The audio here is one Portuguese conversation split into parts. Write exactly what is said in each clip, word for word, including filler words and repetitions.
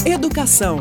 Educação.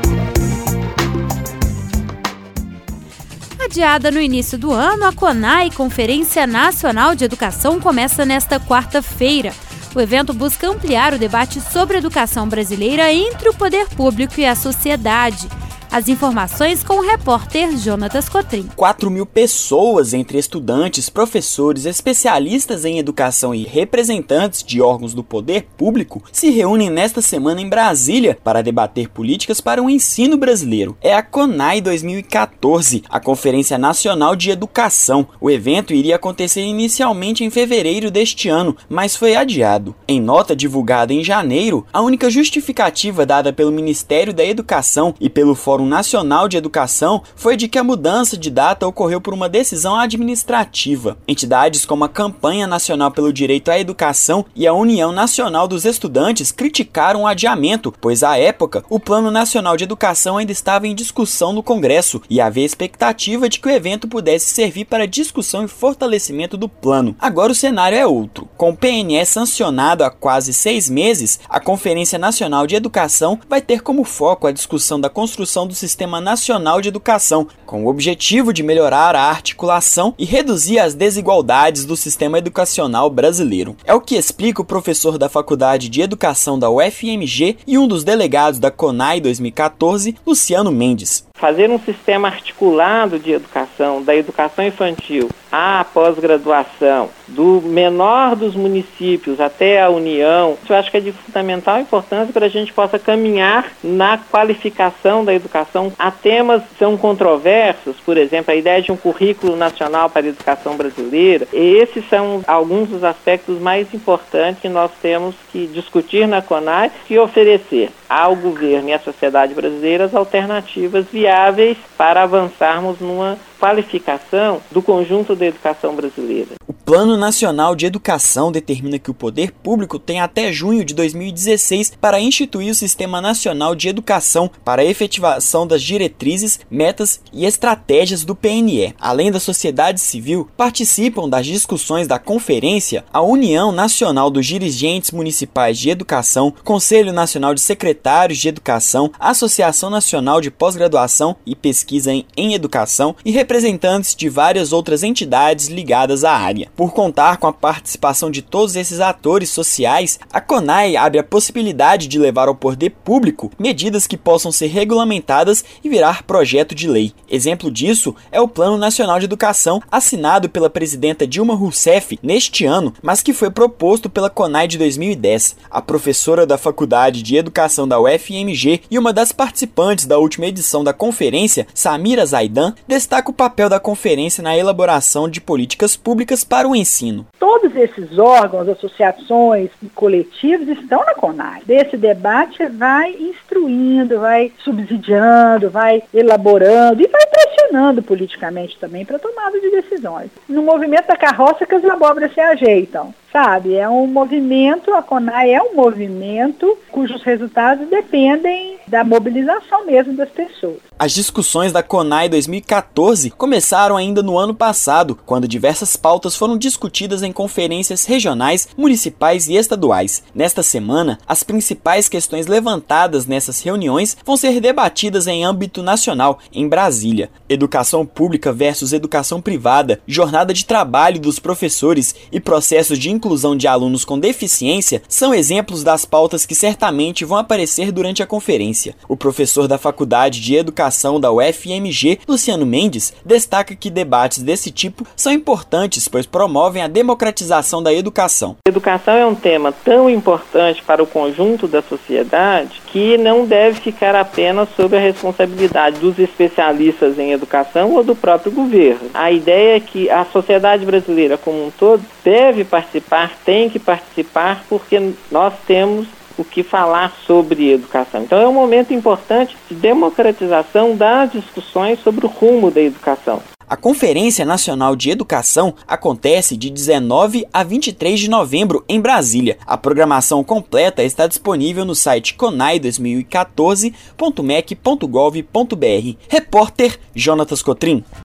Adiada no início do ano, a CONAI, Conferência Nacional de Educação, começa nesta quarta-feira. O evento busca ampliar o debate sobre a educação brasileira entre o poder público e a sociedade. As informações com o repórter Jonatas Cotrim. quatro mil pessoas, entre estudantes, professores, especialistas em educação e representantes de órgãos do poder público, se reúnem nesta semana em Brasília para debater políticas para o ensino brasileiro. É a CONAI dois mil e quatorze, a Conferência Nacional de Educação. O evento iria acontecer inicialmente em fevereiro deste ano, mas foi adiado. Em nota divulgada em janeiro, a única justificativa dada pelo Ministério da Educação e pelo Fórum Nacional de Educação foi de que a mudança de data ocorreu por uma decisão administrativa. Entidades como a Campanha Nacional pelo Direito à Educação e a União Nacional dos Estudantes criticaram o adiamento, pois à época o Plano Nacional de Educação ainda estava em discussão no Congresso e havia expectativa de que o evento pudesse servir para discussão e fortalecimento do plano. Agora o cenário é outro. Com o P N E sancionado há quase seis meses, a Conferência Nacional de Educação vai ter como foco a discussão da construção do Sistema Nacional de Educação, com o objetivo de melhorar a articulação e reduzir as desigualdades do sistema educacional brasileiro. É o que explica o professor da Faculdade de Educação da U F M G e um dos delegados da CONAI dois mil e quatorze, Luciano Mendes. Fazer um sistema articulado de educação, da educação infantil à pós-graduação, do menor dos municípios até a União, eu acho que é de fundamental importância para a gente possa caminhar na qualificação da educação a temas que são controversos, por exemplo, a ideia de um currículo nacional para a educação brasileira. Esses são alguns dos aspectos mais importantes que nós temos que discutir na CONAI e oferecer ao governo e à sociedade brasileira as alternativas viáveis para avançarmos numa qualificação do conjunto da educação brasileira. O Plano Nacional de Educação determina que o poder público tem até junho de dois mil e dezesseis para instituir o Sistema Nacional de Educação para a efetivação das diretrizes, metas e estratégias do P N E. Além da sociedade civil, participam das discussões da conferência a União Nacional dos Dirigentes Municipais de Educação, Conselho Nacional de Secretários de Educação, Associação Nacional de Pós-Graduação e Pesquisa em, em Educação e representantes de várias outras entidades ligadas à área. Por contar com a participação de todos esses atores sociais, a CONAI abre a possibilidade de levar ao poder público medidas que possam ser regulamentadas e virar projeto de lei. Exemplo disso é o Plano Nacional de Educação, assinado pela presidenta Dilma Rousseff neste ano, mas que foi proposto pela CONAI de dois mil e dez. A professora da Faculdade de Educação da U F M G e uma das participantes da última edição da conferência, Samira Zaidan, destaca o papel da conferência na elaboração de políticas públicas para o ensino. Todos esses órgãos, associações e coletivos estão na CONAI. Esse debate vai instruindo, vai subsidiando, vai elaborando e vai pressionando politicamente também para a tomada de decisões. No movimento da carroça que as abóboras se ajeitam. Sabe, é um movimento, a CONAI é um movimento cujos resultados dependem da mobilização mesmo das pessoas. As discussões da CONAI dois mil e quatorze começaram ainda no ano passado, quando diversas pautas foram discutidas em conferências regionais, municipais e estaduais. Nesta semana, as principais questões levantadas nessas reuniões vão ser debatidas em âmbito nacional, em Brasília. Educação pública versus educação privada, jornada de trabalho dos professores e processos de inclusão de alunos com deficiência são exemplos das pautas que certamente vão aparecer durante a conferência. O professor da Faculdade de Educação da U F M G, Luciano Mendes, destaca que debates desse tipo são importantes, pois promovem a democratização da educação. A educação é um tema tão importante para o conjunto da sociedade que não deve ficar apenas sob a responsabilidade dos especialistas em educação ou do próprio governo. A ideia é que a sociedade brasileira como um todo deve participar, tem que participar, porque nós temos o que falar sobre educação. Então é um momento importante de democratização das discussões sobre o rumo da educação. A Conferência Nacional de Educação acontece de dezenove a vinte e três de novembro em Brasília. A programação completa está disponível no site conai dois mil e quatorze ponto mec ponto gov ponto br. Repórter Jonatas Cotrim.